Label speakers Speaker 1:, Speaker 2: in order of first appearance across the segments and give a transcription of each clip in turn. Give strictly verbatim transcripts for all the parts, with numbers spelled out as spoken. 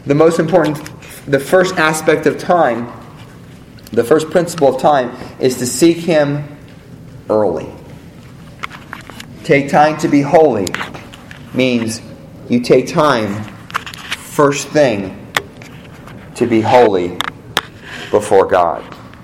Speaker 1: the most important, the first aspect of time, the first principle of time is to seek Him early. Take time to be holy means you take time first thing to be holy before God.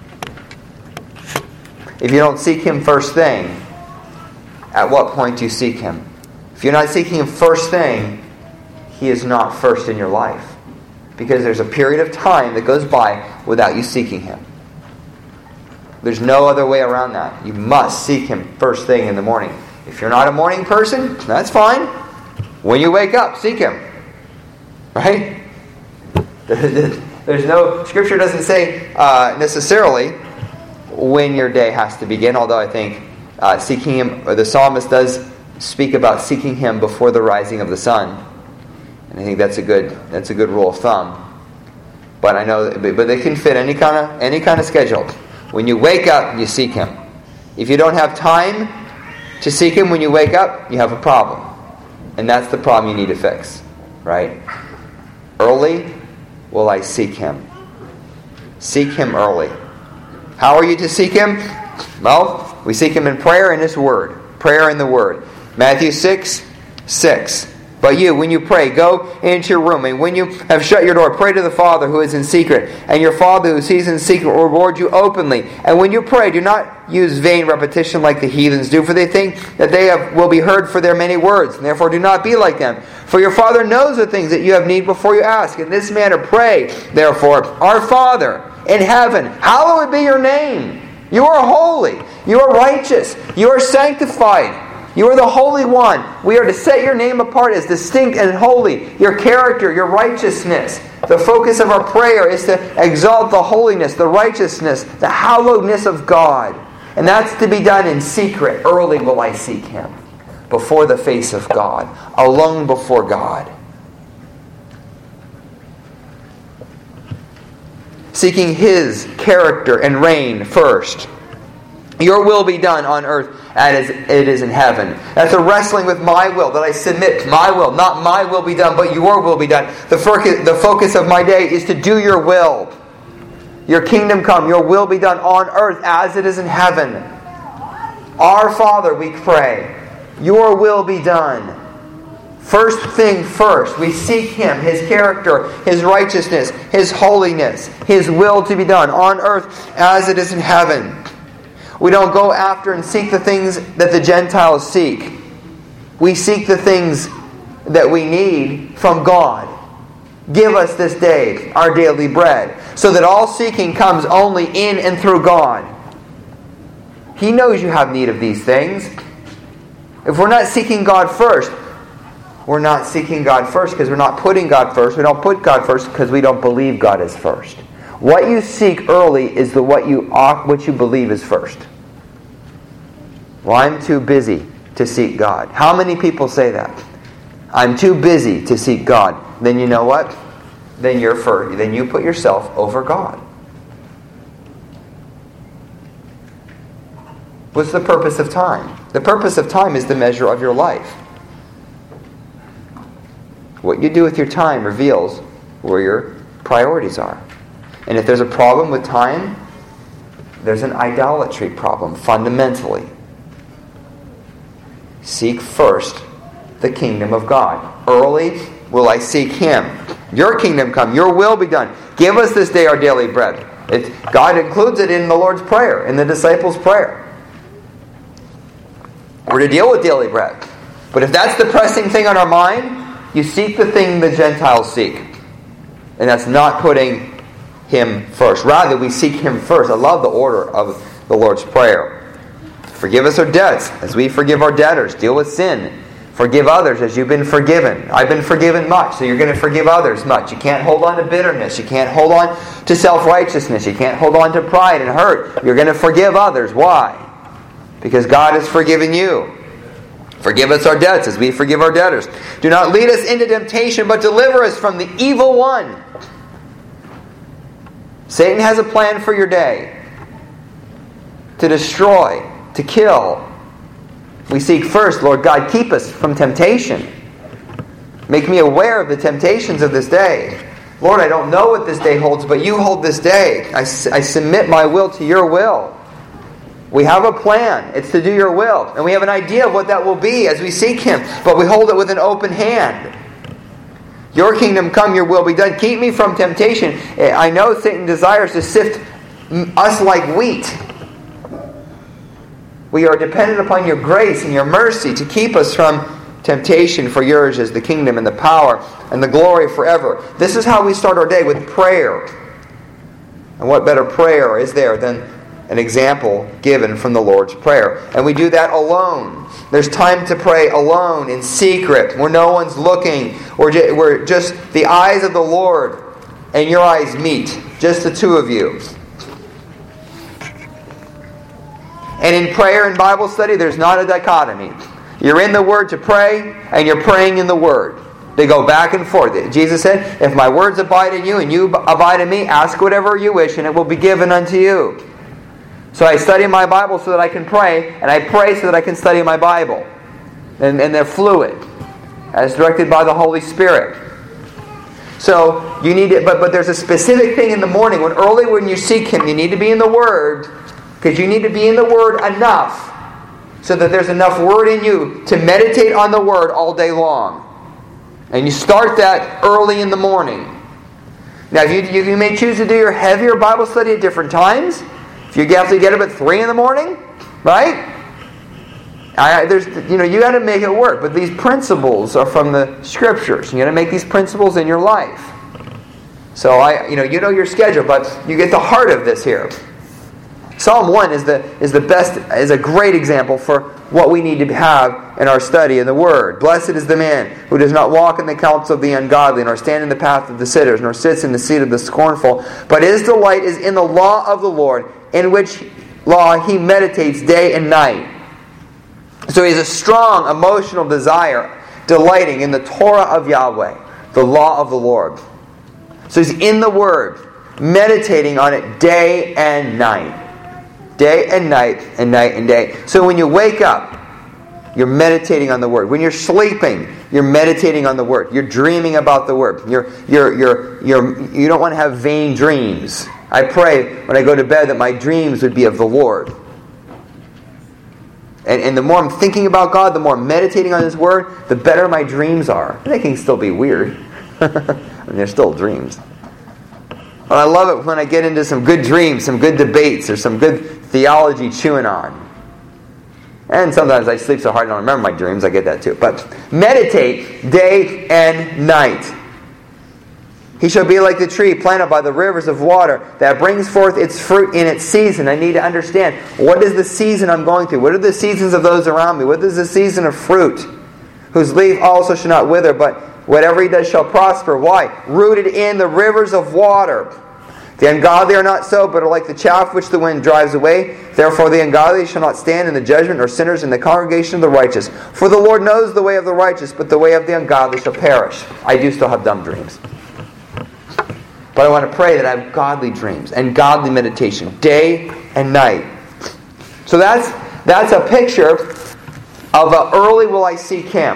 Speaker 1: If you don't seek Him first thing, at what point do you seek Him? If you're not seeking Him first thing, He is not first in your life. Because there's a period of time that goes by without you seeking Him. There's no other way around that. You must seek Him first thing in the morning. If you're not a morning person, that's fine. When you wake up, seek Him. Right? There's no... Scripture doesn't say uh, necessarily when your day has to begin, although I think uh, seeking Him, or the psalmist does speak about seeking Him before the rising of the sun. And I think that's a good that's a good rule of thumb. But I know, that, but they can fit any kind of any kind of schedule. When you wake up, you seek Him. If you don't have time to seek Him when you wake up, you have a problem, and that's the problem you need to fix. Right? Early will I seek Him. Seek Him early. How are you to seek Him? Well, we seek Him in prayer and His Word. Prayer in the Word. Matthew six six. But you, when you pray, go into your room, and when you have shut your door, pray to the Father who is in secret. And your Father who sees in secret will reward you openly. And when you pray, do not use vain repetition like the heathens do, for they think that they have, will be heard for their many words. And therefore do not be like them. For your Father knows the things that you have need before you ask. In this manner pray, therefore, Our Father in heaven, hallowed be your name. You are holy. You are righteous. You are sanctified. You are the Holy One. We are to set your name apart as distinct and holy. Your character, your righteousness. The focus of our prayer is to exalt the holiness, the righteousness, the hallowedness of God. And that's to be done in secret. Early will I seek Him. Before the face of God. Alone before God. Seeking His character and reign first. Your will be done on earth as it is in heaven. That's a wrestling with my will, that I submit to my will. Not my will be done, but your will be done. The focus, the focus of my day is to do your will. Your kingdom come, your will be done on earth as it is in heaven. Our Father, we pray, your will be done. First thing first, we seek Him, His character, His righteousness, His holiness, His will to be done on earth as it is in heaven. We don't go after and seek the things that the Gentiles seek. We seek the things that we need from God. Give us this day our daily bread. So that all seeking comes only in and through God. He knows you have need of these things. If we're not seeking God first, we're not seeking God first because we're not putting God first. We don't put God first because we don't believe God is first. What you seek early is the what you ought, what you believe is first. Well, I'm too busy to seek God. How many people say that? I'm too busy to seek God. Then you know what? Then you're first. Then you put yourself over God. What's the purpose of time? The purpose of time is the measure of your life. What you do with your time reveals where your priorities are. And if there's a problem with time, there's an idolatry problem, fundamentally. Seek first the kingdom of God. Early will I seek Him. Your kingdom come, your will be done. Give us this day our daily bread. It, God includes it in the Lord's Prayer, in the disciples' prayer. We're to deal with daily bread. But if that's the pressing thing on our mind, you seek the thing the Gentiles seek. And that's not putting Him first. Rather, we seek Him first. I love the order of the Lord's Prayer. Forgive us our debts as we forgive our debtors. Deal with sin. Forgive others as you've been forgiven. I've been forgiven much, so you're going to forgive others much. You can't hold on to bitterness. You can't hold on to self-righteousness. You can't hold on to pride and hurt. You're going to forgive others. Why? Because God has forgiven you. Forgive us our debts as we forgive our debtors. Do not lead us into temptation, but deliver us from the evil one. Satan has a plan for your day. To destroy. To kill. We seek first, Lord God, keep us from temptation. Make me aware of the temptations of this day. Lord, I don't know what this day holds, but you hold this day. I, I submit my will to your will. We have a plan. It's to do your will. And we have an idea of what that will be as we seek Him. But we hold it with an open hand. Your kingdom come, your will be done. Keep me from temptation. I know Satan desires to sift us like wheat. We are dependent upon your grace and your mercy to keep us from temptation, for yours is the kingdom and the power and the glory forever. This is how we start our day, with prayer. And what better prayer is there than an example given from the Lord's Prayer? And we do that alone. There's time to pray alone, in secret, where no one's looking, where where just the eyes of the Lord and your eyes meet, just the two of you. And in prayer and Bible study, there's not a dichotomy. You're in the Word to pray, and you're praying in the Word. They go back and forth. Jesus said, if my words abide in you, and you abide in me, ask whatever you wish, and it will be given unto you. So I study my Bible so that I can pray, and I pray so that I can study my Bible. And, and they're fluid, as directed by the Holy Spirit. So you need it, but, but there's a specific thing in the morning, when early when you seek Him, you need to be in the Word, because you need to be in the Word enough so that there's enough Word in you to meditate on the Word all day long. And you start that early in the morning. Now, if you, you may choose to do your heavier Bible study at different times. If you have to get up at three in the morning, right? I, there's, you know, you got to make it work. But these principles are from the Scriptures. You got to make these principles in your life. So I, you know, you know your schedule, but you get the heart of this here. Psalm one is the is the best is a great example for what we need to have in our study in the Word. Blessed is the man who does not walk in the counsel of the ungodly, nor stand in the path of the sinners, nor sits in the seat of the scornful. But his delight is in the law of the Lord, in which law he meditates day and night. So he has a strong emotional desire, delighting in the Torah of Yahweh, the law of the Lord. So he's in the Word, meditating on it day and night. Day and night and night and day. So when you wake up, you're meditating on the Word. When you're sleeping, you're meditating on the Word. You're dreaming about the Word. You're, you're, you're, you're, you don't want to have vain dreams. I pray when I go to bed that my dreams would be of the Lord. And, and the more I'm thinking about God, the more I'm meditating on His Word, the better my dreams are. They can still be weird. I mean, they're still dreams. But I love it when I get into some good dreams, some good debates, or some good theology chewing on. And sometimes I sleep so hard I don't remember my dreams. I get that too. But meditate day and night. He shall be like the tree planted by the rivers of water that brings forth its fruit in its season. I need to understand, what is the season I'm going through? What are the seasons of those around me? What is the season of fruit? Whose leaf also shall not wither, but whatever he does shall prosper. Why? Rooted in the rivers of water. The ungodly are not so, but are like the chaff which the wind drives away. Therefore the ungodly shall not stand in the judgment, nor sinners in the congregation of the righteous. For the Lord knows the way of the righteous, but the way of the ungodly shall perish. I do still have dumb dreams. But I want to pray that I have godly dreams and godly meditation, day and night. So that's that's a picture of a early will I seek Him.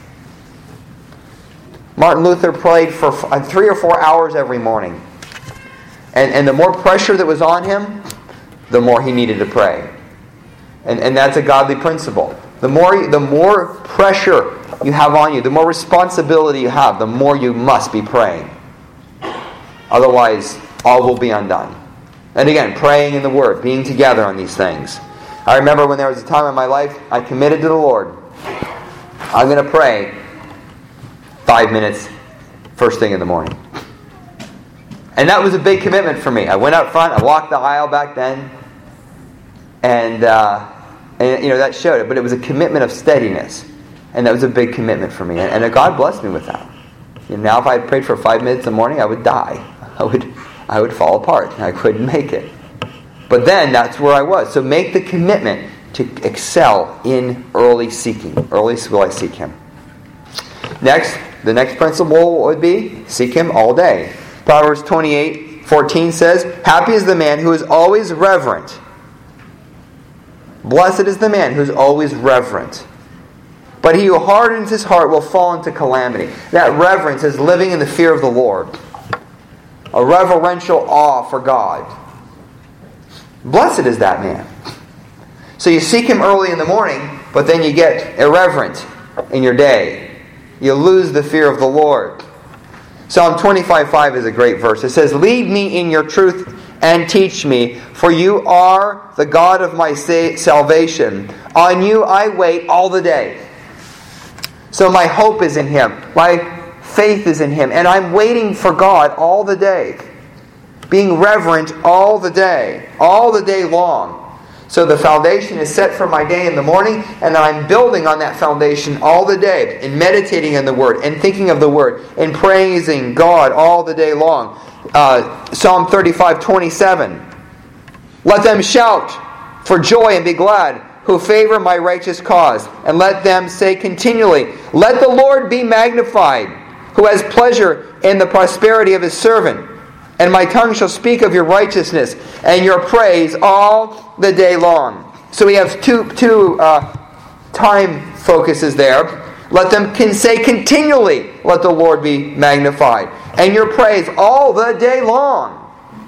Speaker 1: Martin Luther prayed for three or four hours every morning. And, and the more pressure that was on him, the more he needed to pray. And, and that's a godly principle. The more, the more pressure you have on you, the more responsibility you have, the more you must be praying. Otherwise, all will be undone. And again, praying in the Word, being together on these things. I remember when there was a time in my life, I committed to the Lord. I'm going to pray five minutes first thing in the morning. And that was a big commitment for me. I went up front, I walked the aisle back then, and, uh, and you know, that showed it. But it was a commitment of steadiness. And that was a big commitment for me. And, and God blessed me with that. You know, now if I had prayed for five minutes in the morning, I would die. I would, I would fall apart. I couldn't make it. But then that's where I was. So make the commitment to excel in early seeking. Early will I seek Him. Next, the next principle would be seek Him all day. Proverbs twenty-eight fourteen says, happy is the man who is always reverent. Blessed is the man who is always reverent. But he who hardens his heart will fall into calamity. That reverence is living in the fear of the Lord. a reverential awe for God. Blessed is that man. So you seek Him early in the morning, but then you get irreverent in your day. You lose the fear of the Lord. Psalm twenty-five five is a great verse. It says, "Lead me in your truth and teach me, for you are the God of my salvation. On you I wait all the day." So my hope is in Him. My faith is in Him. And I'm waiting for God all the day. Being reverent all the day. All the day long. So the foundation is set for my day in the morning, and I'm building on that foundation all the day, and meditating on the Word, and thinking of the Word, and praising God all the day long. Uh, Psalm thirty-five twenty-seven. "Let them shout for joy and be glad, who favor my righteous cause. And let them say continually, Let the Lord be magnified, who has pleasure in the prosperity of His servant. And my tongue shall speak of your righteousness and your praise all the day long." So we have two, two uh, time focuses there. Let them can say continually, "Let the Lord be magnified." And your praise all the day long.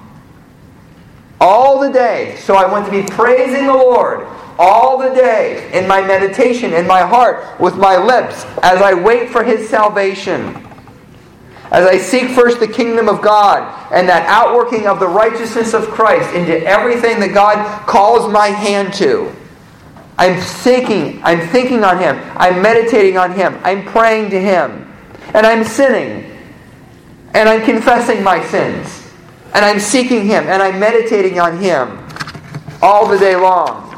Speaker 1: All the day. So I want to be praising the Lord all the day in my meditation, in my heart, with my lips, as I wait for His salvation. As I seek first the kingdom of God and that outworking of the righteousness of Christ into everything that God calls my hand to. I'm seeking, I'm thinking on Him, I'm meditating on Him, I'm praying to Him, and I'm sinning, and I'm confessing my sins, and I'm seeking Him, and I'm meditating on Him all the day long.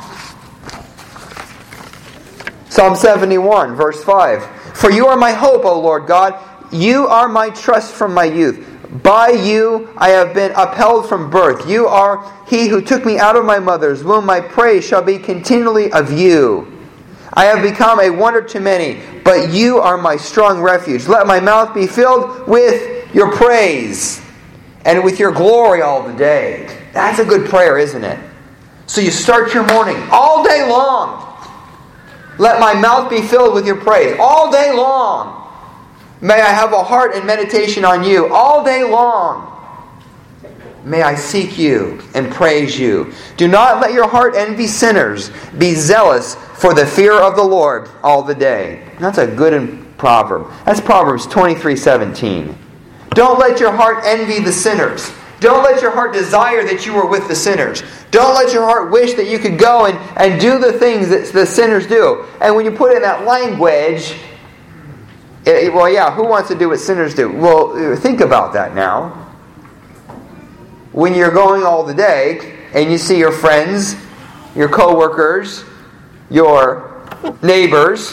Speaker 1: Psalm seventy-one, verse five. "For you are my hope, O Lord God. You are my trust from my youth. By you I have been upheld from birth. You are He who took me out of my mother's womb. My praise shall be continually of you. I have become a wonder to many, but you are my strong refuge. Let my mouth be filled with your praise and with your glory all the day." That's a good prayer, isn't it? So you start your morning all day long. Let my mouth be filled with your praise all day long. May I have a heart and meditation on you all day long. May I seek you and praise you. Do not let your heart envy sinners. Be zealous for the fear of the Lord all the day. That's a good proverb. That's Proverbs twenty-three seventeen. Don't let your heart envy the sinners. Don't let your heart desire that you were with the sinners. Don't let your heart wish that you could go and, and do the things that the sinners do. And when you put in that language, it, well, yeah, who wants to do what sinners do? Well, think about that now. When you're going all the day and you see your friends, your co-workers, your neighbors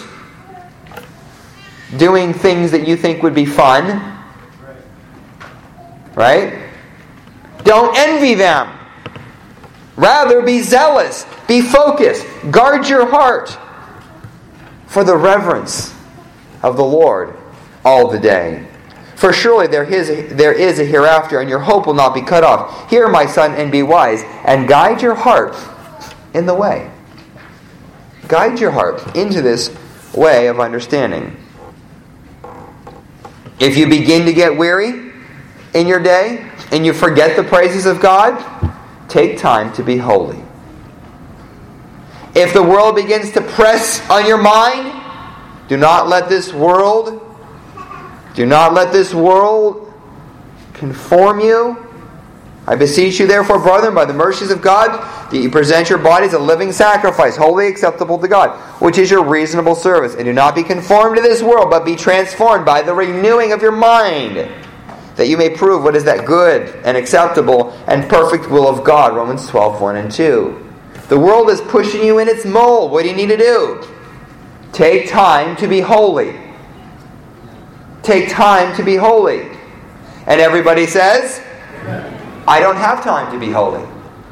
Speaker 1: doing things that you think would be fun, right? Don't envy them. Rather, be zealous. Be focused. Guard your heart for the reverence of the Lord all the day. For surely there is, a, there is a hereafter, and your hope will not be cut off. Hear, my son, and be wise, and guide your heart in the way. Guide your heart into this way of understanding. If you begin to get weary in your day, and you forget the praises of God, take time to be holy. If the world begins to press on your mind, do not let this world, do not let this world conform you. I beseech you, therefore, brethren, by the mercies of God, that you present your bodies a living sacrifice, wholly acceptable to God, which is your reasonable service. And do not be conformed to this world, but be transformed by the renewing of your mind, that you may prove what is that good and acceptable and perfect will of God. Romans twelve, one and two. The world is pushing you in its mold. What do you need to do? Take time to be holy. Take time to be holy. And everybody says, I don't have time to be holy.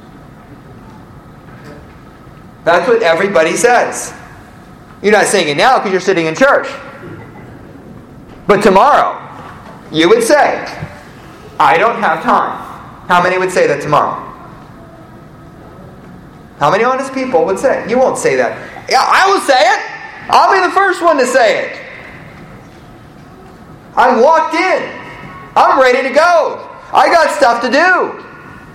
Speaker 1: That's what everybody says. You're not saying it now because you're sitting in church. But tomorrow, you would say, I don't have time. How many would say that tomorrow? How many honest people would say it? You won't say that. Yeah, I will say it. I'll be the first one to say it. I'm locked in. I'm ready to go. I got stuff to do.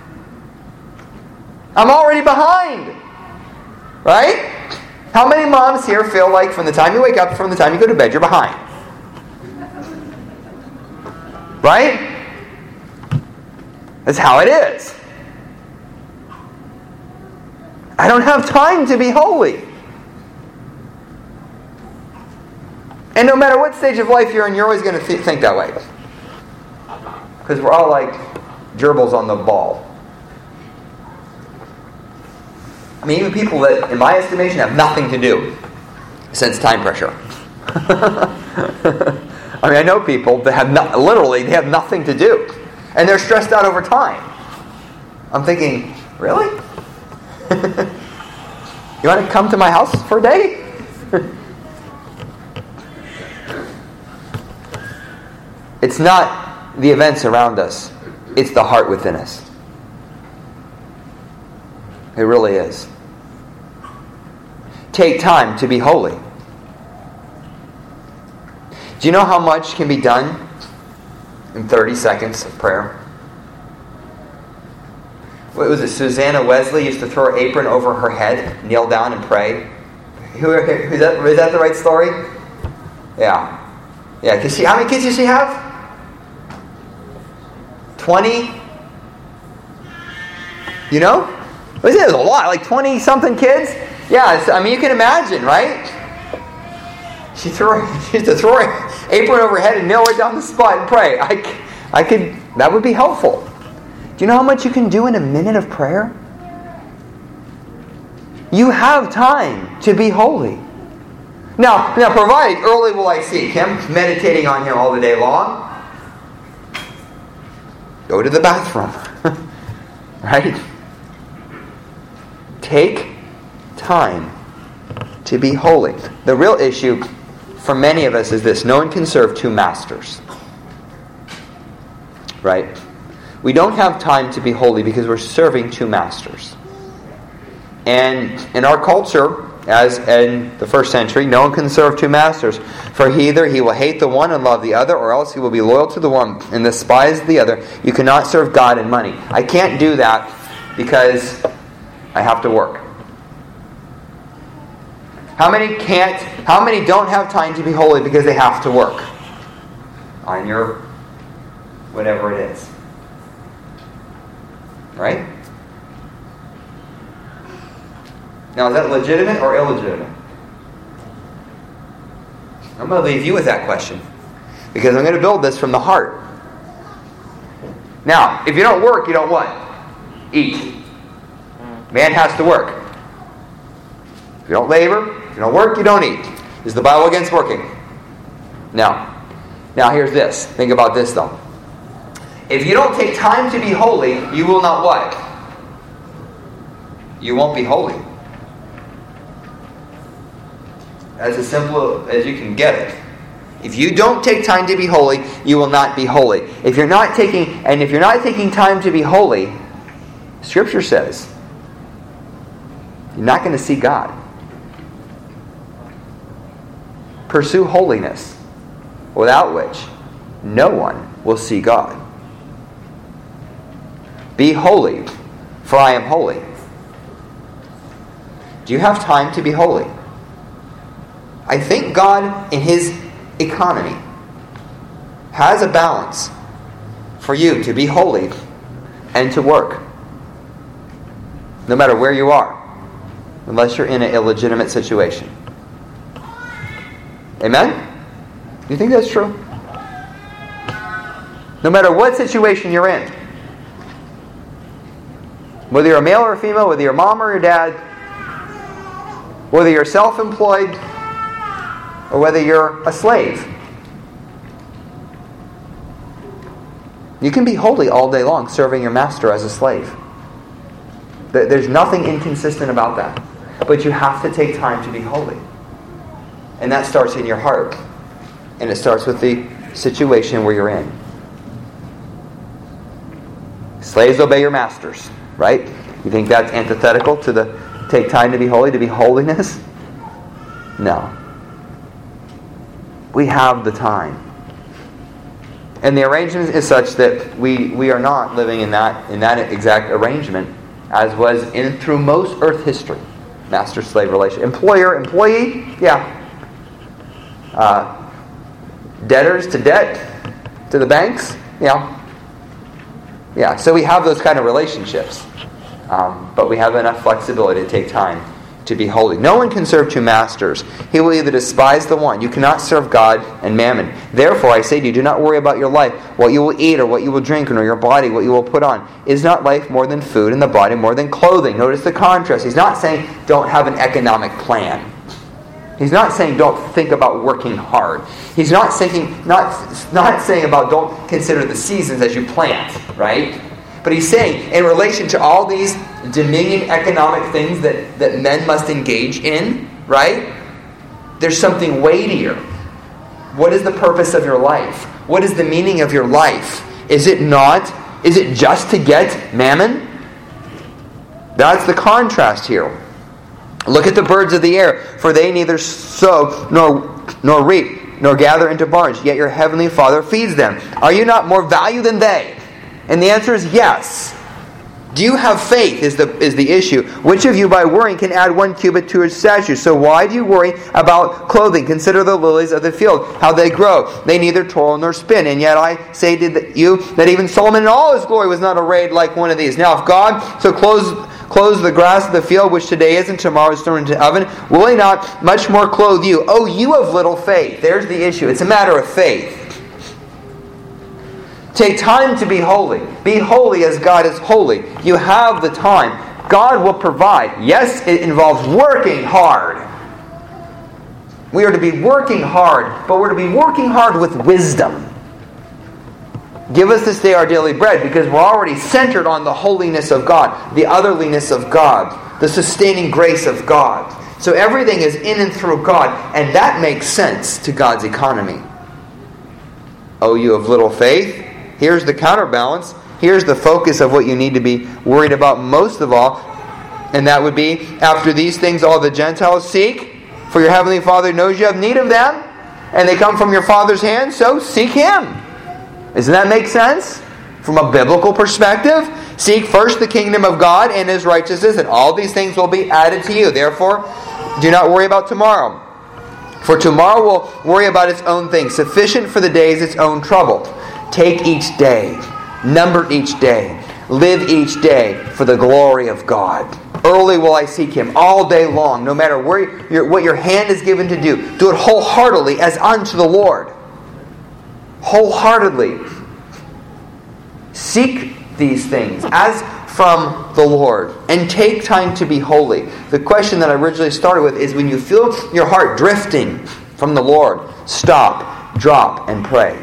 Speaker 1: I'm already behind. Right? How many moms here feel like from the time you wake up, from the time you go to bed, you're behind? Right? That's how it is. I don't have time to be holy. And no matter what stage of life you're in, you're always going to th- think that way. Because we're all like gerbils on the ball. I mean, even people that, in my estimation, have nothing to do sense time pressure. I mean, I know people that have no, literally they have nothing to do, and they're stressed out over time. I'm thinking, really? You want to come to my house for a day? It's not the events around us. It's the heart within us. It really is. Take time to be holy. Do you know how much can be done in thirty seconds of prayer? What was it? Susanna Wesley used to throw her apron over her head, kneel down and pray. Who, is, that, is that the right story? Yeah. Yeah. Cause she, how many kids does she have? twenty? You know? There's a lot, like twenty-something kids. Yeah, I mean, you can imagine, right? She threw, she used to throw her apron over her head and kneel right down the spot and pray. I, I could, that would be helpful. Do you know how much you can do in a minute of prayer? You have time to be holy. Now, now, provided early will I seek Him, meditating on Him all the day long. Go to the bathroom. Right? Take time to be holy. The real issue for many of us is this: no one can serve two masters. Right? We don't have time to be holy because we're serving two masters. And in our culture, as in the first century, no one can serve two masters. For either he will hate the one and love the other, or else he will be loyal to the one and despise the other. You cannot serve God and money. I can't do that because I have to work. How many can't, how many don't have time to be holy because they have to work? On your whatever it is. Right? Now, is that legitimate or illegitimate? I'm going to leave you with that question, because I'm going to build this from the heart. Now, if you don't work, you don't what? Eat. Man has to work. If you don't labor, if you don't work, you don't eat. Is the Bible against working? No. Now, here's this. Think about this, though. If you don't take time to be holy, you will not what? You won't be holy. That's as simple as you can get it. If you don't take time to be holy, you will not be holy. If you're not taking, and if you're not taking time to be holy, Scripture says, you're not going to see God. Pursue holiness, without which no one will see God. Be holy, for I am holy. Do you have time to be holy? I think God, in His economy, has a balance for you to be holy and to work. No matter where you are. Unless you're in an illegitimate situation. Amen? Do you think that's true? No matter what situation you're in. Whether you're a male or a female, whether you're mom or your dad, whether you're self-employed, or whether you're a slave. You can be holy all day long, serving your master as a slave. There's nothing inconsistent about that. But you have to take time to be holy. And that starts in your heart. And it starts with the situation where you're in. Slaves, obey your masters. Right? You think that's antithetical to the take time to be holy, to be holiness? No. We have the time. And the arrangement is such that we, we are not living in that in that exact arrangement as was in through most earth history. Master-slave relation. Employer, employee, yeah. Uh, debtors to debt, to the banks, yeah. Yeah, so we have those kind of relationships. Um, but we have enough flexibility to take time to be holy. No one can serve two masters. He will either despise the one. You cannot serve God and mammon. Therefore, I say to you, do not worry about your life, what you will eat or what you will drink, or your body, what you will put on. Is not life more than food, and the body more than clothing? Notice the contrast. He's not saying don't have an economic plan. He's not saying don't think about working hard. He's not saying not, not saying about don't consider the seasons as you plant, right? But he's saying, in relation to all these dominion economic things that, that men must engage in, right? There's something weightier. What is the purpose of your life? What is the meaning of your life? Is it not, is it just to get mammon? That's the contrast here. Look at the birds of the air, for they neither sow nor, nor reap, nor gather into barns, yet your heavenly Father feeds them. Are you not more value than they? And the answer is yes. Do you have faith is the is the issue. Which of you by worrying can add one cubit to his stature? So why do you worry about clothing? Consider the lilies of the field, how they grow. They neither toil nor spin. And yet I say to you that even Solomon in all his glory was not arrayed like one of these. Now if God so clothes clothes the grass of the field, which today is and tomorrow is thrown into the oven, will he not much more clothe you? Oh, you of little faith. There's the issue. It's a matter of faith. Take time to be holy. Be holy as God is holy. You have the time. God will provide. Yes, it involves working hard. We are to be working hard, but we're to be working hard with wisdom. Give us this day our daily bread, because we're already centered on the holiness of God, the otherliness of God, the sustaining grace of God. So everything is in and through God, and that makes sense to God's economy. Oh, you of little faith. Here's the counterbalance. Here's the focus of what you need to be worried about most of all. And that would be, after these things all the Gentiles seek, for your heavenly Father knows you have need of them, and they come from your Father's hand, so seek Him. Doesn't that make sense? From a biblical perspective, seek first the kingdom of God and His righteousness, and all these things will be added to you. Therefore, do not worry about tomorrow. For tomorrow will worry about its own things. Sufficient for the day is its own trouble. Take each day, number each day, live each day for the glory of God. Early will I seek Him all day long, no matter where your, what your hand is given to do. Do it wholeheartedly as unto the Lord. Wholeheartedly. Seek these things as from the Lord, and take time to be holy. The question that I originally started with is, when you feel your heart drifting from the Lord, stop, drop, and pray.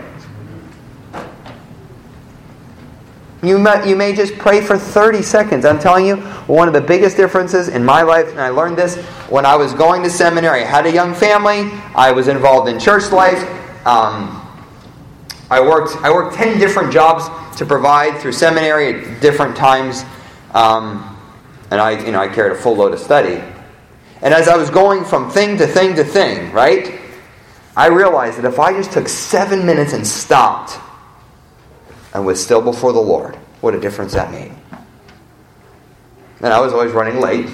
Speaker 1: You may, you may just pray for thirty seconds. I'm telling you, one of the biggest differences in my life, and I learned this when I was going to seminary. I had a young family. I was involved in church life. Um, I worked I worked ten different jobs to provide through seminary at different times. Um, and I, you know, I carried a full load of study. And as I was going from thing to thing to thing, right, I realized that if I just took seven minutes and stopped and was still before the Lord, what a difference that made. And I was always running late.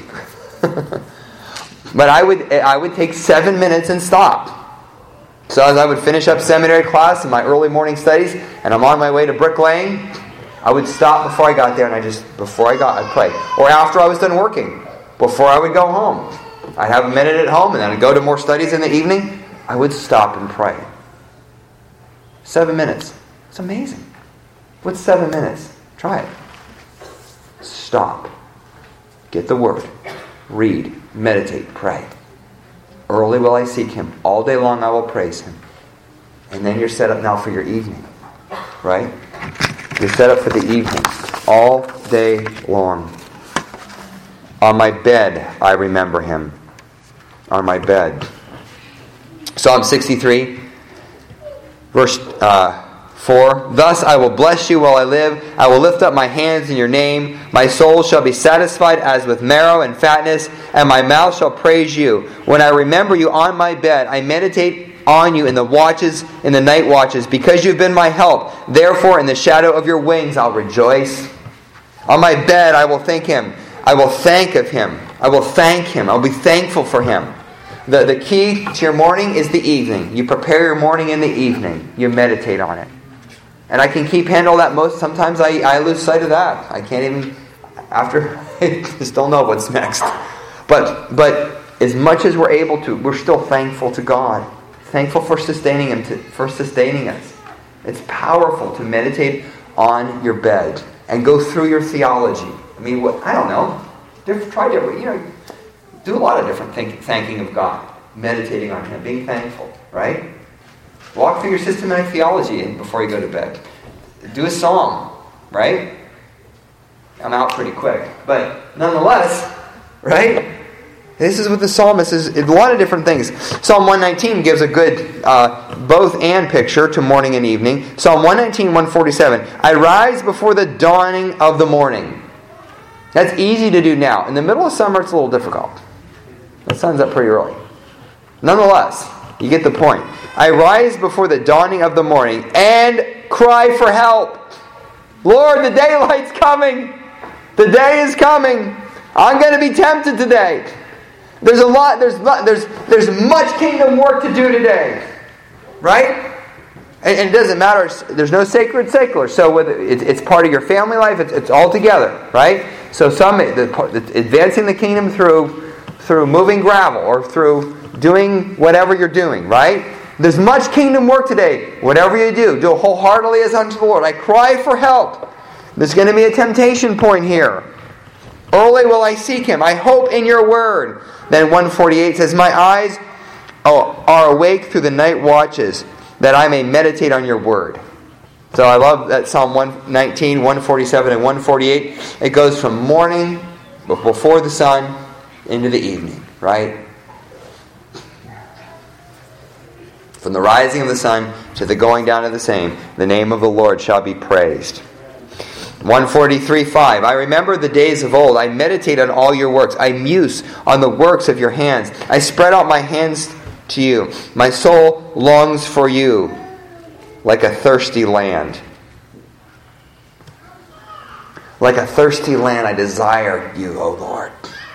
Speaker 1: But I would I would take seven minutes and stop. So as I would finish up seminary class and my early morning studies, and I'm on my way to bricklaying, I would stop before I got there, and I just, before I got, I'd pray. Or after I was done working, before I would go home. I'd have a minute at home, and then I'd go to more studies in the evening. I would stop and pray. Seven minutes. It's amazing. What's seven minutes? Try it. Stop. Get the Word. Read. Meditate. Pray. Early will I seek Him. All day long I will praise Him. And then you're set up now for your evening. Right? You're set up for the evening. All day long. On my bed I remember Him. On my bed. Psalm sixty-three. Verse uh, four. Thus I will bless you while I live. I will lift up my hands in your name. My soul shall be satisfied as with marrow and fatness, and my mouth shall praise you. When I remember you on my bed, I meditate on you in the watches, in the night watches, because you've been my help. Therefore, in the shadow of your wings, I'll rejoice. On my bed, I will thank him. I will thank of him. I will thank him. I'll be thankful for him. The, the key to your morning is the evening. You prepare your morning in the evening. You meditate on it. And I can keep handle that most. Sometimes I, I lose sight of that. I can't even, after, I just don't know what's next. But but as much as we're able to, we're still thankful to God. Thankful for sustaining him, to, for sustaining us. It's powerful to meditate on your bed and go through your theology. I mean, what, I don't know. Different, try different, you know, do a lot of different think, thanking of God. Meditating on him, being thankful, right? Walk through your systematic theology before you go to bed. Do a psalm, right? I'm out pretty quick. But nonetheless, right? This is what the psalmist is. A lot of different things. Psalm one nineteen gives a good uh, both and picture to morning and evening. Psalm one nineteen, one forty-seven. I rise before the dawning of the morning. That's easy to do now. In the middle of summer, it's a little difficult. The sun's up pretty early. Nonetheless, you get the point. I rise before the dawning of the morning and cry for help. Lord, the daylight's coming. The day is coming. I'm going to be tempted today. There's a lot, there's there's there's much kingdom work to do today. Right? And, and it doesn't matter. There's no sacred secular. So whether it's, it's part of your family life, it's, it's all together. Right? So some the, the, advancing the kingdom through through moving gravel or through doing whatever you're doing. Right? There's much kingdom work today. Whatever you do, do it wholeheartedly as unto the Lord. I cry for help. There's going to be a temptation point here. Early will I seek him. I hope in your word. Then one forty-eight says, my eyes are awake through the night watches, that I may meditate on your word. So I love that Psalm one nineteen, one forty-seven, and one forty-eight. It goes from morning, before the sun, into the evening. Right? From the rising of the sun to the going down of the same, the name of the Lord shall be praised. one forty-three, five. I remember the days of old. I meditate on all your works. I muse on the works of your hands. I spread out my hands to you. My soul longs for you like a thirsty land. Like a thirsty land, I desire you, O Lord.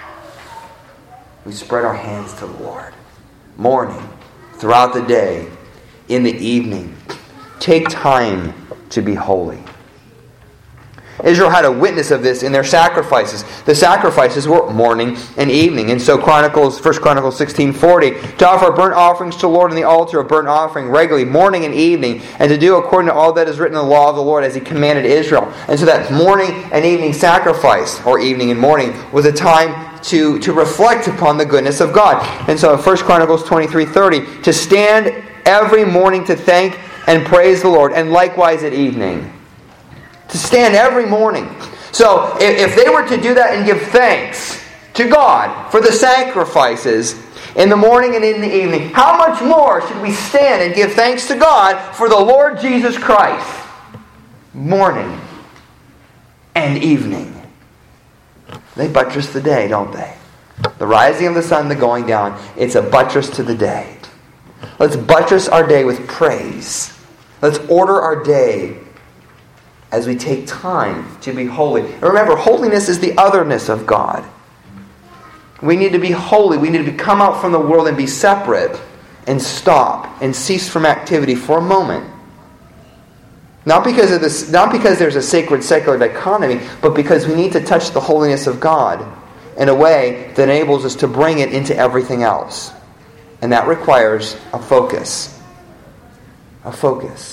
Speaker 1: We spread our hands to the Lord. Morning, throughout the day, in the evening. Take time to be holy. Israel had a witness of this in their sacrifices. The sacrifices were morning and evening. And so Chronicles, First Chronicles sixteen forty, to offer burnt offerings to the Lord on the altar of burnt offering regularly, morning and evening, and to do according to all that is written in the law of the Lord as he commanded Israel. And so that morning and evening sacrifice, or evening and morning, was a time to, to reflect upon the goodness of God. And so in First Chronicles twenty-three thirty, to stand every morning to thank and praise the Lord, and likewise at evening. To stand every morning. So if they were to do that and give thanks to God for the sacrifices in the morning and in the evening, how much more should we stand and give thanks to God for the Lord Jesus Christ? Morning and evening. They buttress the day, don't they? The rising of the sun, the going down, it's a buttress to the day. Let's buttress our day with praise. Let's order our day as we take time to be holy. And remember, holiness is the otherness of God. We need to be holy. We need to come out from the world and be separate and stop and cease from activity for a moment. Not because of this, not because there's a sacred secular dichotomy, but because we need to touch the holiness of God in a way that enables us to bring it into everything else. And that requires a focus. A focus.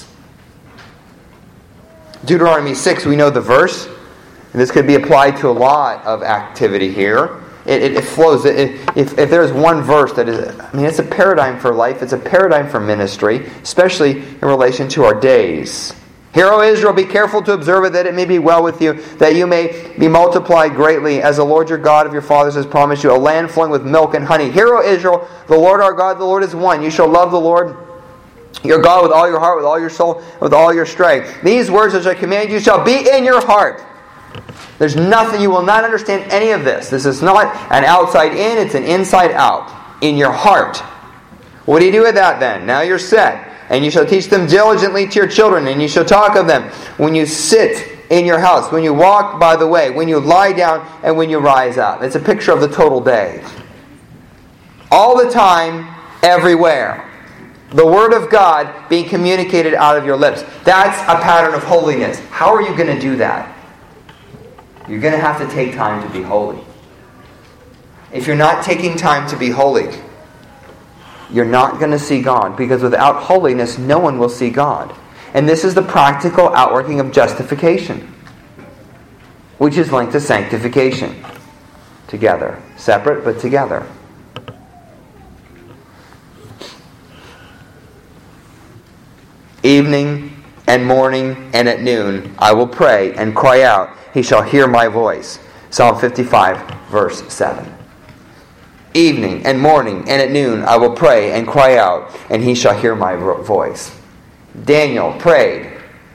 Speaker 1: Deuteronomy six, we know the verse. And this could be applied to a lot of activity here. It, it, it flows. It, if, if there's one verse that is, I mean, it's a paradigm for life. It's a paradigm for ministry, especially in relation to our days. Hear, O Israel, be careful to observe it, that it may be well with you, that you may be multiplied greatly, as the Lord your God of your fathers has promised you, a land flowing with milk and honey. Hear, O Israel, the Lord our God, the Lord is one. You shall love the Lord your God with all your heart, with all your soul, with all your strength. These words which I command you shall be in your heart. There's nothing, you will not understand any of this. This is not an outside in, it's an inside out. In your heart. What do you do with that then? Now you're set. And you shall teach them diligently to your children, and you shall talk of them when you sit in your house, when you walk by the way, when you lie down, and when you rise up. It's a picture of the total day. All the time, everywhere. The Word of God being communicated out of your lips. That's a pattern of holiness. How are you going to do that? You're going to have to take time to be holy. If you're not taking time to be holy, you're not going to see God, because without holiness, no one will see God. And this is the practical outworking of justification, which is linked to sanctification. Together. Separate, but together. Evening and morning and at noon I will pray and cry out. He shall hear my voice. Psalm fifty-five, verse seven. Evening and morning and at noon I will pray and cry out, and he shall hear my voice. Daniel prayed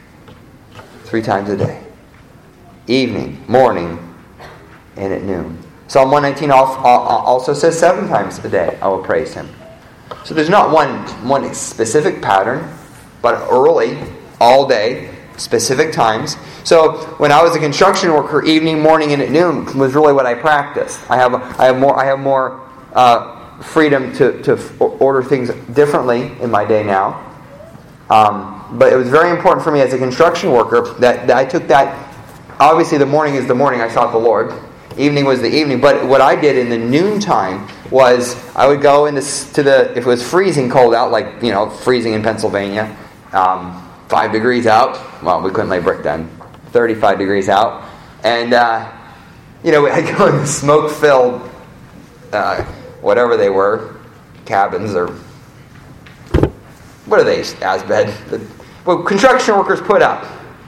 Speaker 1: three times a day. Evening, morning, and at noon. Psalm one nineteen also says seven times a day I will praise him. So there's not one, one specific pattern, but early, all day, specific times. So when I was a construction worker, evening, morning, and at noon was really what I practiced. I have I have more I have more uh, freedom to, to order things differently in my day now. Um, but it was very important for me as a construction worker that, that I took that. Obviously, the morning is the morning I sought the Lord. Evening was the evening. But what I did in the noontime was I would go into to the, if it was freezing cold out, like, you know, freezing in Pennsylvania, um, five degrees out. Well, we couldn't lay brick then. thirty-five degrees out. And, uh, you know, I'd go in the smoke-filled, uh, whatever they were, cabins or, what are they, Asbed? Well, construction workers put up.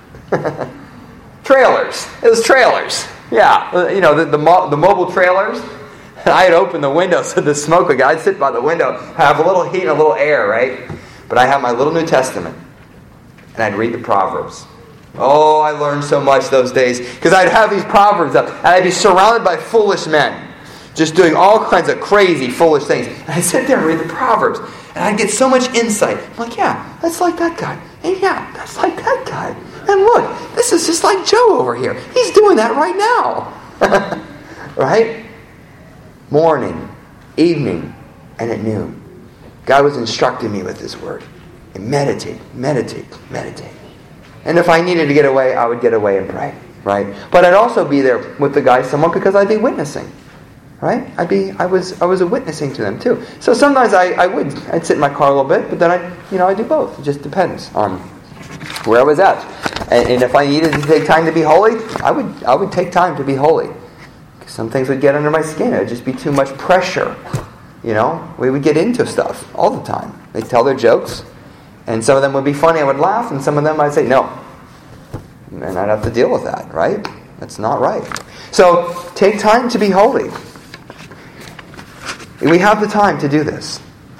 Speaker 1: Trailers. It was trailers. Yeah, you know, the, the, mo- the mobile trailers. I'd open the window so the smoke would go. I'd sit by the window, have a little heat and a little air, right? But I have my little New Testament, and I'd read the Proverbs. Oh, I learned so much those days, because I'd have these Proverbs up, and I'd be surrounded by foolish men, just doing all kinds of crazy, foolish things. And I'd sit there and read the Proverbs, and I'd get so much insight. I'm like, yeah, that's like that guy. And yeah, that's like that guy. And look, this is just like Joe over here. He's doing that right now. Right? Morning, evening, and at noon. God was instructing me with His Word. And meditate, meditate, meditate. And if I needed to get away, I would get away and pray. Right? But I'd also be there with the guys somewhat because I'd be witnessing. Right? I'd be, I was, I was a witnessing to them too. So sometimes I, I would, I'd sit in my car a little bit, but then I, you know, I do both. It just depends on where I was at. And, and if I needed to take time to be holy, I would, I would take time to be holy. Some things would get under my skin. It would just be too much pressure. You know, we would get into stuff all the time. They'd tell their jokes, and some of them would be funny. I would laugh, and some of them I'd say no, and I'd have to deal with that. Right? That's not right. So take time to be holy. We have the time to do this.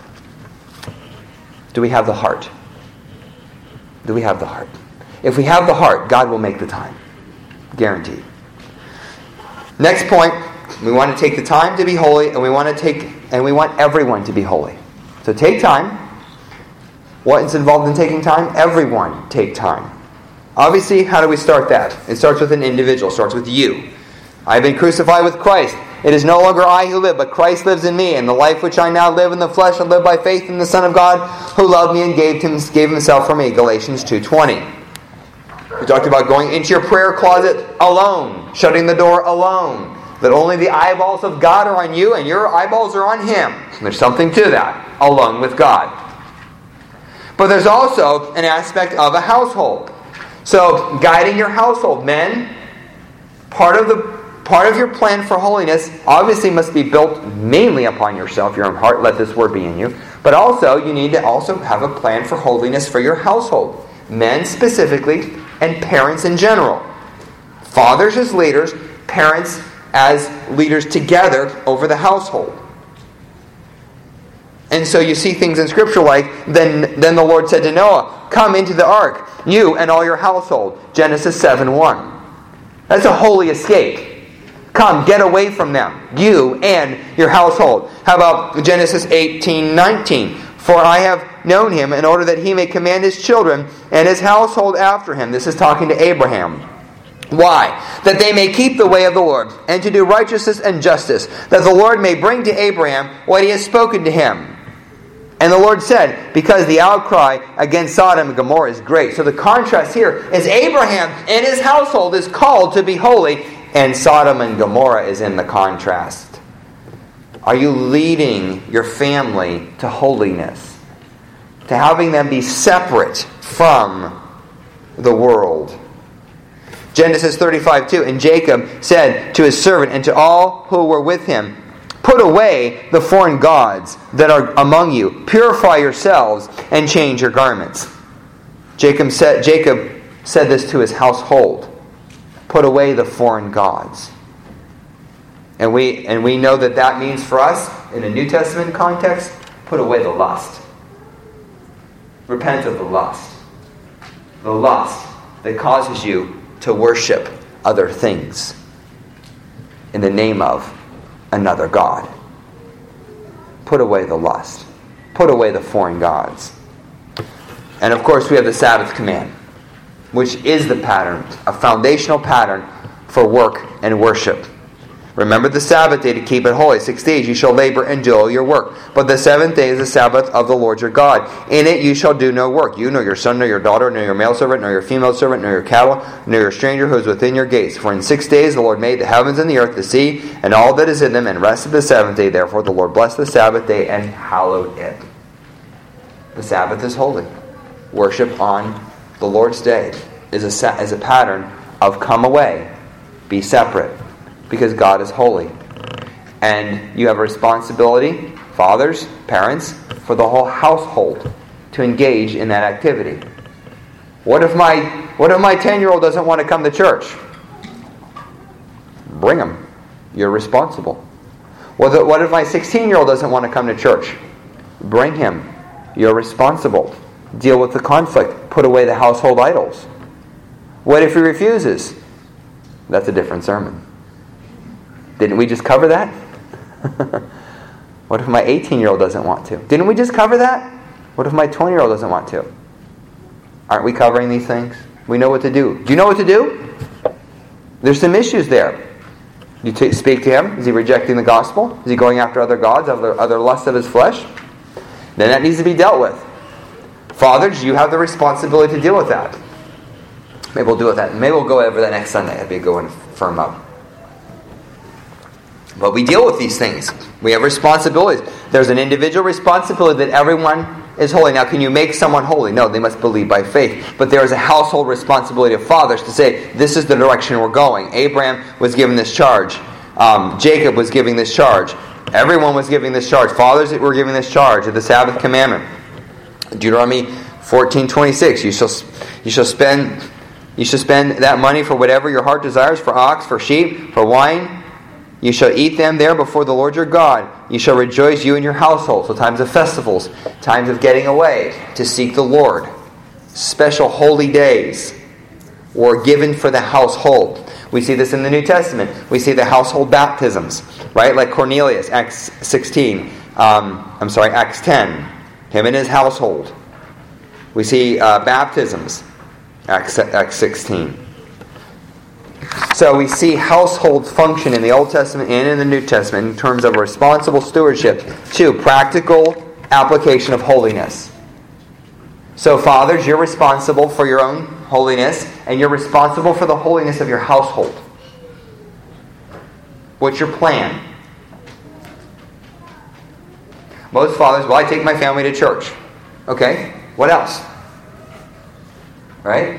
Speaker 1: Do we have the heart? Do we have the heart? If we have the heart, God will make the time. Guaranteed. Next point, we want to take the time to be holy, and we want to take and we want everyone to be holy. So take time. What is involved in taking time? Everyone take time. Obviously, how do we start that? It starts with an individual. It starts with you. I have been crucified with Christ. It is no longer I who live, but Christ lives in me. And the life which I now live in the flesh, I live by faith in the Son of God, who loved me and gave, him, gave himself for me. Galatians two twenty. We talked about going into your prayer closet alone, shutting the door alone. That only the eyeballs of God are on you and your eyeballs are on Him. There's something to that. Alone with God. But there's also an aspect of a household. So, guiding your household. Men, part of the part of your plan for holiness obviously must be built mainly upon yourself, your own heart. Let this word be in you. But also, you need to also have a plan for holiness for your household. Men specifically, and parents in general. Fathers as leaders, parents as leaders together over the household. And so you see things in Scripture like, then, then the Lord said to Noah, come into the ark, you and all your household. Genesis seven one. That's a holy escape. Come, get away from them, you and your household. How about Genesis eighteen nineteen? For I have known him in order that he may command his children and his household after him. This is talking to Abraham. Why? That they may keep the way of the Lord, and to do righteousness and justice, that the Lord may bring to Abraham what he has spoken to him. And the Lord said, because the outcry against Sodom and Gomorrah is great. So the contrast here is Abraham and his household is called to be holy, and Sodom and Gomorrah is in the contrast. Are you leading your family to holiness? To having them be separate from the world? Genesis thirty-five two, and Jacob said to his servant and to all who were with him, put away the foreign gods that are among you. Purify yourselves and change your garments. Jacob said, Jacob said this to his household. Put away the foreign gods. And we and we know that that means for us, in a New Testament context, put away the lust. Repent of the lust. The lust that causes you to worship other things in the name of another God. Put away the lust. Put away the foreign gods. And of course we have the Sabbath command, which is the pattern, a foundational pattern for work and worship. Remember the Sabbath day to keep it holy. Six days you shall labor and do all your work. But the seventh day is the Sabbath of the Lord your God. In it you shall do no work. You, nor your son, nor your daughter, nor your male servant, nor your female servant, nor your cattle, nor your stranger who is within your gates. For in six days the Lord made the heavens and the earth, the sea, and all that is in them, and rested the seventh day. Therefore the Lord blessed the Sabbath day and hallowed it. The Sabbath is holy. Worship on the Lord's day is a, is a pattern of come away, be separate. Because God is holy. And you have a responsibility, fathers, parents, for the whole household to engage in that activity. What if my what if my ten-year-old doesn't want to come to church? Bring him. You're responsible. What if, what if my sixteen-year-old doesn't want to come to church? Bring him. You're responsible. Deal with the conflict. Put away the household idols. What if he refuses? That's a different sermon. Didn't we just cover that? What if my eighteen-year-old doesn't want to? Didn't we just cover that? What if my twenty-year-old doesn't want to? Aren't we covering these things? We know what to do. Do you know what to do? There's some issues there. You t- speak to him. Is he rejecting the gospel? Is he going after other gods, other, other lusts of his flesh? Then that needs to be dealt with. Fathers, you have the responsibility to deal with that. Maybe we'll do with that. Maybe we'll go over that next Sunday. That'd be a good one to firm up. But we deal with these things. We have responsibilities. There's an individual responsibility that everyone is holy. Now, can you make someone holy? No, they must believe by faith. But there is a household responsibility of fathers to say, this is the direction we're going. Abraham was given this charge. Um, Jacob was giving this charge. Everyone was giving this charge. Fathers were giving this charge of the Sabbath commandment. Deuteronomy fourteen twenty-six. You shall you shall spend you shall spend that money for whatever your heart desires, for ox, for sheep, for wine. You shall eat them there before the Lord your God. You shall rejoice, you and your household. So times of festivals, times of getting away to seek the Lord. Special holy days were given for the household. We see this in the New Testament. We see the household baptisms, right? Like Cornelius, Acts sixteen. Um, I'm sorry, Acts ten. Him and his household. We see uh, baptisms, Acts, Acts sixteen. So we see households function in the Old Testament and in the New Testament in terms of responsible stewardship to practical application of holiness. So fathers, you're responsible for your own holiness, and you're responsible for the holiness of your household. What's your plan? Most fathers, well, I take my family to church. Okay, what else? Right?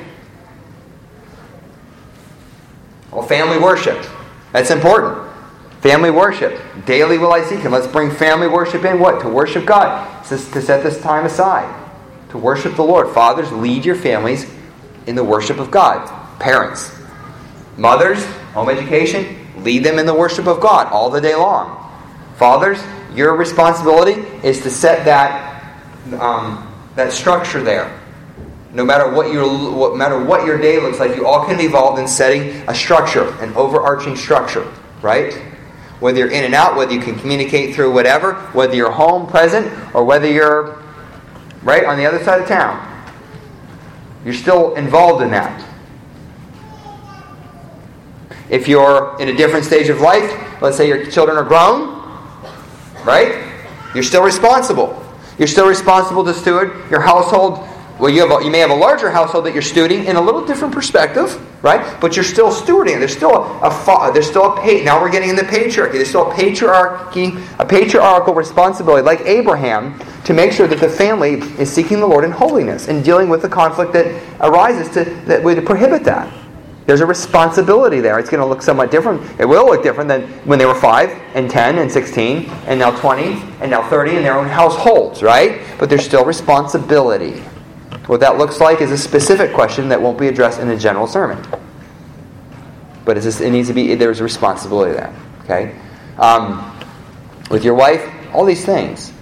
Speaker 1: Well, family worship. That's important. Family worship. Daily will I seek Him. Let's bring family worship in. What? To worship God. To set this time aside. To worship the Lord. Fathers, lead your families in the worship of God. Parents. Mothers, home education, lead them in the worship of God all the day long. Fathers, your responsibility is to set that um, that structure there. No matter what your what matter what your day looks like, you all can be involved in setting a structure, an overarching structure, right? Whether you're in and out, whether you can communicate through whatever, whether you're home present, or whether you're right? On the other side of town. You're still involved in that. If you're in a different stage of life, let's say your children are grown, right? You're still responsible. You're still responsible to steward your household. Well, you have a, you may have a larger household that you're stewarding in a little different perspective, right? But you're still stewarding. There's still a, a there's still a pa- now we're getting into patriarchy. There's still a patriarchy, a patriarchal responsibility, like Abraham, to make sure that the family is seeking the Lord in holiness and dealing with the conflict that arises to that would prohibit that. There's a responsibility there. It's going to look somewhat different. It will look different than when they were five and ten and sixteen and now twenty and now thirty in their own households, right? But there's still responsibility. What that looks like is a specific question that won't be addressed in a general sermon. But it's just, it needs to be, there's a responsibility there. Okay? Um, with your wife, all these things.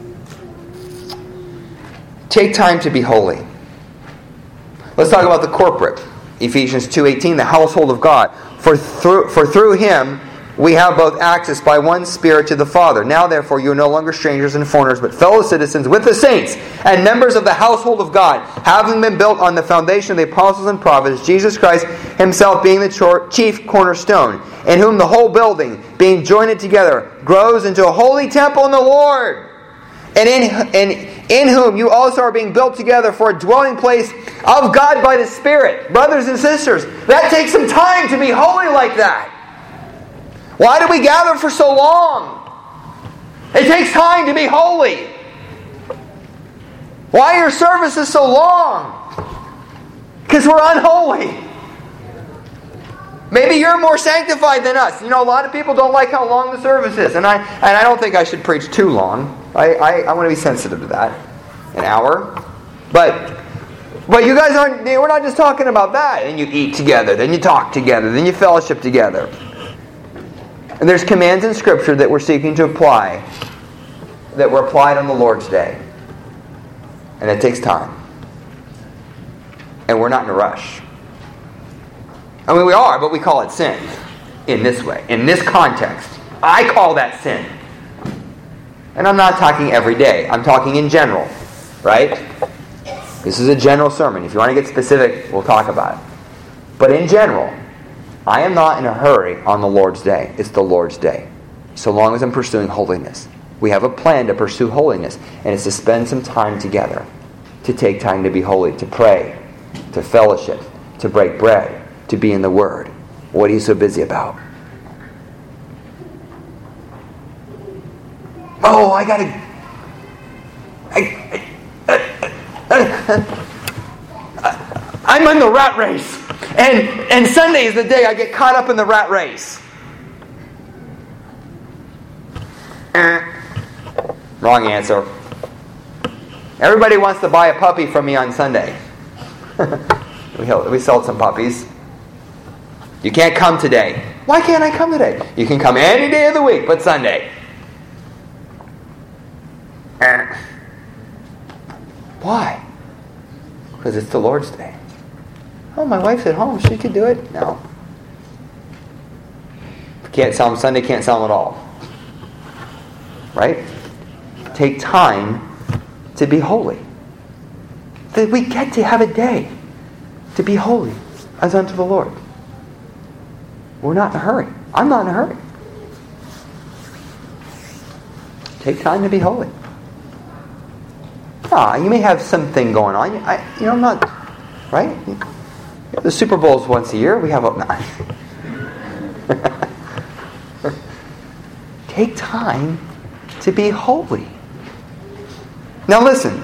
Speaker 1: Take time to be holy. Let's talk about the corporate. Ephesians two eighteen, the household of God. For through, for through Him we have both access by one Spirit to the Father. Now therefore you are no longer strangers and foreigners, but fellow citizens with the saints and members of the household of God, having been built on the foundation of the apostles and prophets, Jesus Christ Himself being the chief cornerstone, in whom the whole building, being joined together, grows into a holy temple in the Lord. And in, and in whom you also are being built together for a dwelling place of God by the Spirit. Brothers and sisters, that takes some time to be holy like that. Why do we gather for so long? It takes time to be holy. Why are your services so long? Because we're unholy. Maybe you're more sanctified than us. You know, a lot of people don't like how long the service is. And I and I don't think I should preach too long. I, I, I want to be sensitive to that. An hour. But but you guys aren't, we're not just talking about that. And you eat together, then you talk together, then you fellowship together. And there's commands in Scripture that we're seeking to apply, that were applied on the Lord's Day. And it takes time. And we're not in a rush. I mean, we are, but we call it sin in this way, in this context. I call that sin. And I'm not talking every day. I'm talking in general, right? This is a general sermon. If you want to get specific, we'll talk about it. But in general, I am not in a hurry on the Lord's Day. It's the Lord's Day. So long as I'm pursuing holiness. We have a plan to pursue holiness, and it's to spend some time together, to take time to be holy, to pray, to fellowship, to break bread, to be in the Word. What are you so busy about? Oh, I gotta... I, I, I, I, I'm in the rat race. And, and Sunday is the day I get caught up in the rat race. Eh. Wrong answer. Everybody wants to buy a puppy from me on Sunday. we, we sold some puppies. You can't come today. Why can't I come today? You can come any day of the week, but Sunday. Eh. Why? Because it's the Lord's Day. Oh, my wife's at home. She could do it. No. Can't sell them Sunday, can't sell them at all. Right? Take time to be holy. That we get to have a day to be holy as unto the Lord. We're not in a hurry. I'm not in a hurry. Take time to be holy. Ah, you may have something going on. I, you know, I'm not, right? The Super Bowl's once a year. We have a... Take time to be holy. Now listen.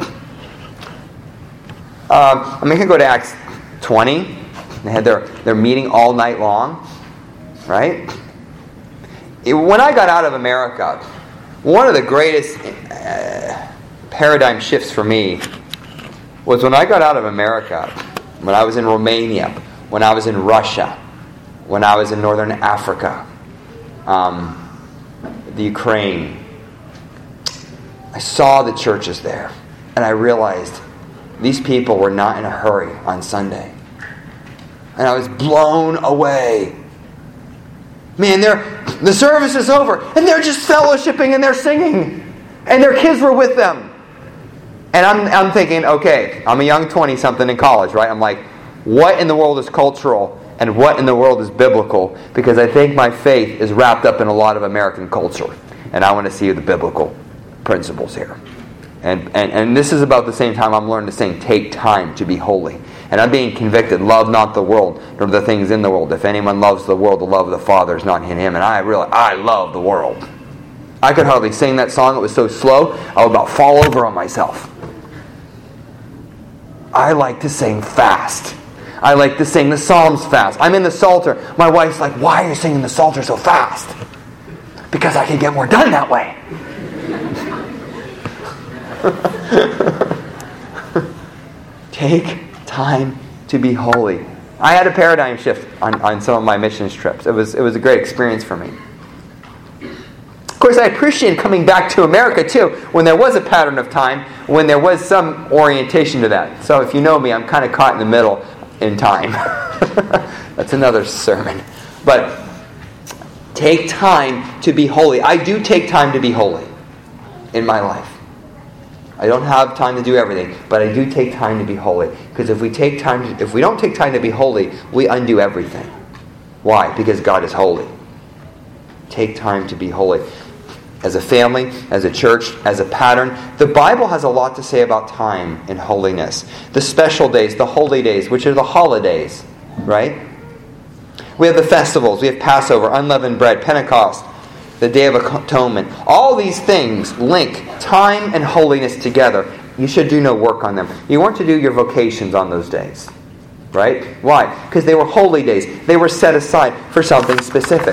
Speaker 1: Uh, I'm going to go to Acts twenty. They had their, their meeting all night long. Right? It, when I got out of America, one of the greatest uh, paradigm shifts for me was when I got out of America, when I was in Romania, when I was in Russia, when I was in Northern Africa, um, the Ukraine. I saw the churches there, and I realized these people were not in a hurry on Sunday. And I was blown away. Man, they're, the service is over, and they're just fellowshipping and they're singing, and their kids were with them. And I'm, I'm thinking, okay, I'm a young twenty-something in college, right? I'm like, what in the world is cultural and what in the world is biblical? Because I think my faith is wrapped up in a lot of American culture. And I want to see the biblical principles here. And, and, and this is about the same time I'm learning to sing, take time to be holy. And I'm being convicted, love not the world, nor the things in the world. If anyone loves the world, the love of the Father is not in him. And I really, I love the world. I could hardly sing that song. It was so slow, I would about fall over on myself. I like to sing fast. I like to sing the Psalms fast. I'm in the Psalter. My wife's like, why are you singing the Psalter so fast? Because I can get more done that way. Take time to be holy. I had a paradigm shift on, on some of my missions trips. It was, it was a great experience for me. Of course, I appreciated coming back to America, too, when there was a pattern of time, when there was some orientation to that. So if you know me, I'm kind of caught in the middle in time. That's another sermon. But take time to be holy. I do take time to be holy in my life. I don't have time to do everything, but I do take time to be holy. Because if we take time to, if we don't take time to be holy, we undo everything. Why? Because God is holy. Take time to be holy. As a family, as a church, as a pattern, the Bible has a lot to say about time and holiness. The special days, the holy days, which are the holidays, right? We have the festivals. We have Passover, unleavened bread, Pentecost, the Day of Atonement. All these things link time and holiness together. You should do no work on them. You weren't to do your vocations on those days, right? Why? Because they were holy days. They were set aside for something specific.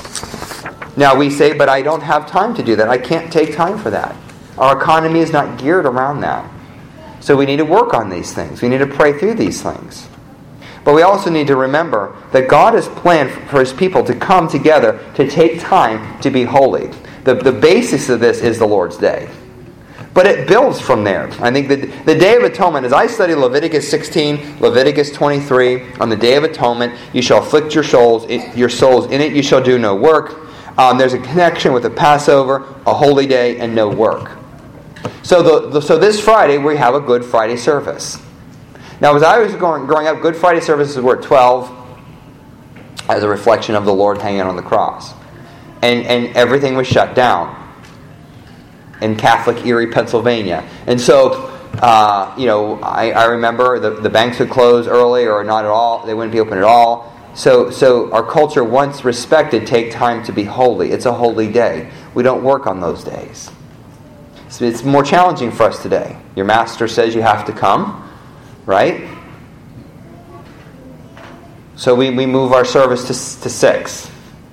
Speaker 1: Now we say, but I don't have time to do that. I can't take time for that. Our economy is not geared around that. So we need to work on these things. We need to pray through these things. But we also need to remember that God has planned for His people to come together to take time to be holy. The, the basis of this is the Lord's Day. But it builds from there. I think that the Day of Atonement, as I study Leviticus sixteen, Leviticus twenty-three, on the Day of Atonement, you shall afflict your souls, your souls in it you shall do no work. Um, there's a connection with the Passover, a holy day, and no work. So the, the, so this Friday, we have a Good Friday service. Now, as I was going, growing up, Good Friday services were at twelve as a reflection of the Lord hanging on the cross. And, and everything was shut down in Catholic Erie, Pennsylvania. And so, uh, you know, I, I remember the, the banks would close early or not at all. They wouldn't be open at all. So, so our culture, once respected, take time to be holy. It's a holy day. We don't work on those days. So it's more challenging for us today. Your master says you have to come, right? So we, we move our service to, to six.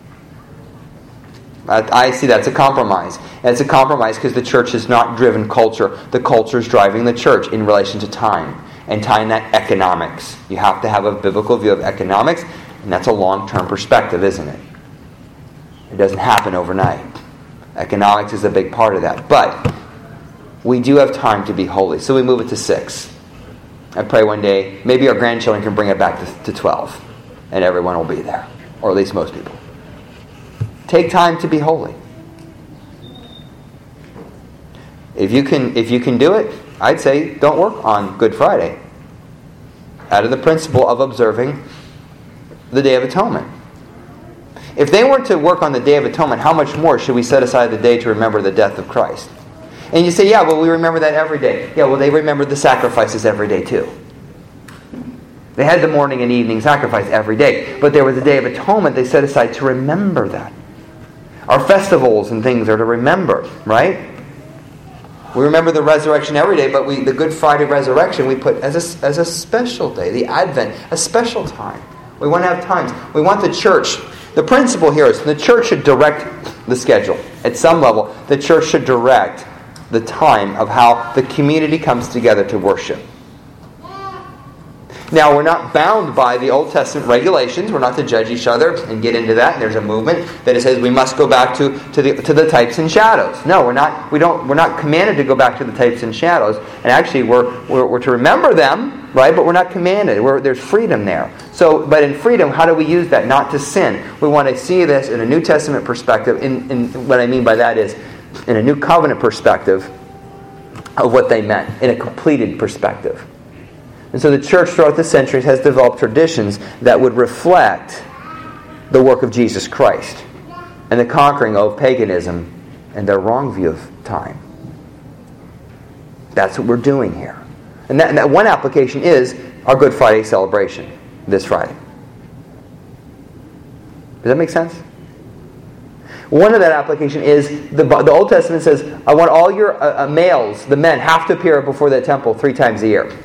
Speaker 1: I, I see that's a compromise. And it's a compromise because the church has not driven culture. The culture is driving the church in relation to time. And tying that economics. You have to have a biblical view of economics. And that's a long-term perspective, isn't it? It doesn't happen overnight. Economics is a big part of that. But we do have time to be holy. So we move it to six. I pray one day, maybe our grandchildren can bring it back to, to twelve. And everyone will be there. Or at least most people. Take time to be holy. If you can, if you can do it, I'd say don't work on Good Friday. Out of the principle of observing the Day of Atonement. If they weren't to work on the Day of Atonement, how much more should we set aside the day to remember the death of Christ? And you say, yeah, well, we remember that every day. Yeah, well, they remembered the sacrifices every day too. They had the morning and evening sacrifice every day. But there was a Day of Atonement they set aside to remember that. Our festivals and things are to remember, right? We remember the resurrection every day, but we the Good Friday resurrection we put as a, as a special day. The Advent, a special time. We want to have times. We want the church. The principle here is the church should direct the schedule. At some level, the church should direct the time of how the community comes together to worship. Now, we're not bound by the Old Testament regulations. We're not to judge each other and get into that. And there's a movement that says we must go back to, to the to the types and shadows. No, we're not. We don't. We're not commanded to go back to the types and shadows. And actually, we're we're, we're to remember them, right? But we're not commanded. We're, there's freedom there. So, but in freedom, how do we use that? Not to sin. We want to see this in a New Testament perspective. In, in what I mean by that is, in a New Covenant perspective, of what they meant in a completed perspective. And so the church throughout the centuries has developed traditions that would reflect the work of Jesus Christ and the conquering of paganism and their wrong view of time. That's what we're doing here. And that, and that one application is our Good Friday celebration this Friday. Does that make sense? One of that application is the, the Old Testament says, I want all your uh, uh, males, the men, have to appear before the temple three times a year.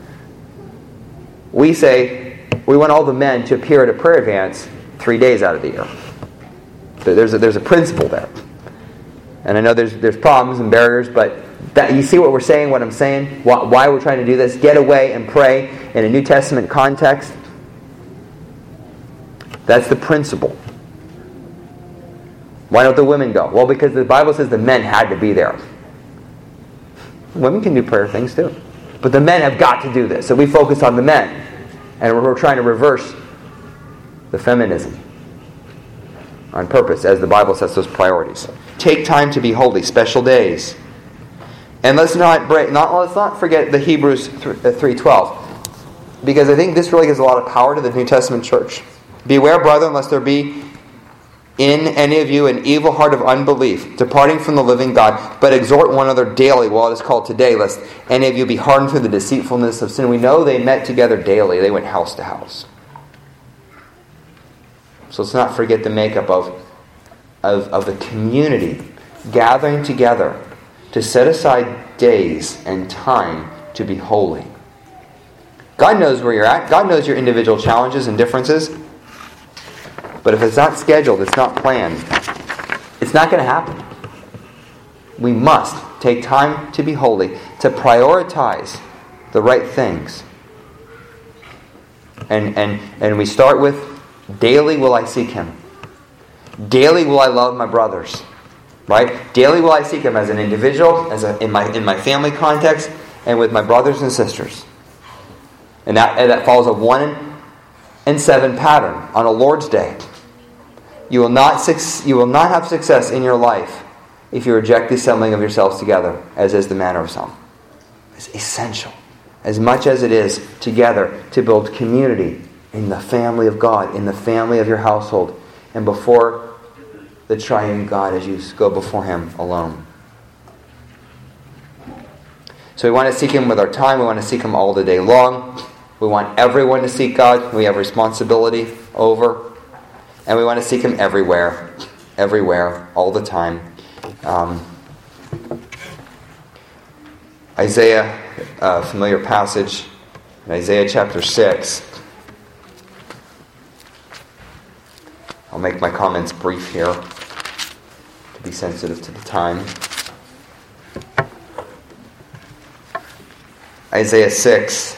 Speaker 1: We say we want all the men to appear at a prayer advance three days out of the year. So there's a, there's a principle there. And I know there's there's problems and barriers, but that, you see what we're saying, what I'm saying? Why, why we're trying to do this? Get away and pray in a New Testament context. That's the principle. Why don't the women go? Well, because the Bible says the men had to be there. Women can do prayer things too. But the men have got to do this. So we focus on the men. And we're trying to reverse the feminism on purpose as the Bible sets those priorities. Take time to be holy, special days. And let's not break, not let's not forget the Hebrews three twelve. Because I think this really gives a lot of power to the New Testament church. Beware, brethren, lest there be in any of you an evil heart of unbelief, departing from the living God, but exhort one another daily while it is called today, lest any of you be hardened through the deceitfulness of sin. We know they met together daily. They went house to house. So let's not forget the makeup of, of, of the community gathering together to set aside days and time to be holy. God knows where you're at. God knows your individual challenges and differences. But if it's not scheduled, it's not planned, it's not going to happen. We must take time to be holy, to prioritize the right things. And, and, and we start with, daily will I seek Him. Daily will I love my brothers. Right? Daily will I seek Him as an individual, as a, in my in my family context, and with my brothers and sisters. And that, and that follows a one and seven pattern on a Lord's Day. You will not you will not have success in your life if you reject the assembling of yourselves together, as is the manner of some. It's essential, as much as it is together to build community in the family of God, in the family of your household, and before the triune God as you go before Him alone. So we want to seek Him with our time. We want to seek Him all the day long. We want everyone to seek God. We have responsibility over. And we want to seek Him everywhere. Everywhere. All the time. Um, Isaiah, a familiar passage. In Isaiah chapter six. I'll make my comments brief here to be sensitive to the time. Isaiah six.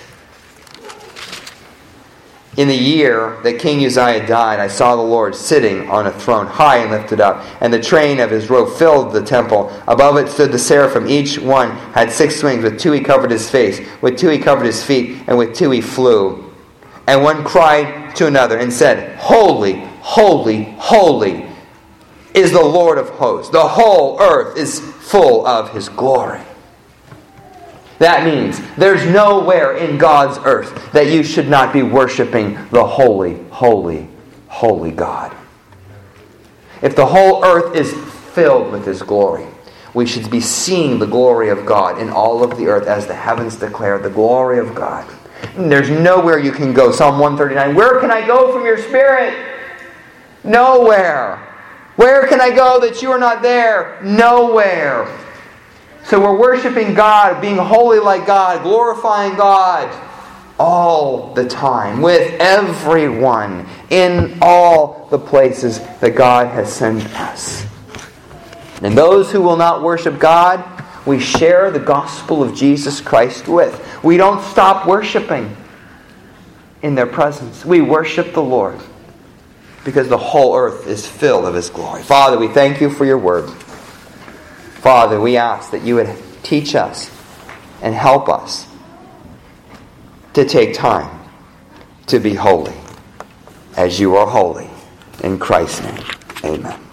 Speaker 1: In the year that King Uzziah died, I saw the Lord sitting on a throne high and lifted up, and the train of His robe filled the temple. Above it stood the seraphim. Each one had six wings. With two He covered His face, with two He covered His feet, and with two He flew. And one cried to another and said, Holy, holy, holy is the Lord of hosts. The whole earth is full of His glory. That means there's nowhere in God's earth that you should not be worshiping the holy, holy, holy God. If the whole earth is filled with His glory, we should be seeing the glory of God in all of the earth as the heavens declare the glory of God. And there's nowhere you can go. Psalm one thirty-nine, where can I go from your Spirit? Nowhere. Where can I go that you are not there? Nowhere. So we're worshiping God, being holy like God, glorifying God all the time, with everyone, in all the places that God has sent us. And those who will not worship God, we share the gospel of Jesus Christ with. We don't stop worshiping in their presence. We worship the Lord because the whole earth is filled of His glory. Father, we thank You for Your word. Father, we ask that You would teach us and help us to take time to be holy as You are holy. In Christ's name, amen.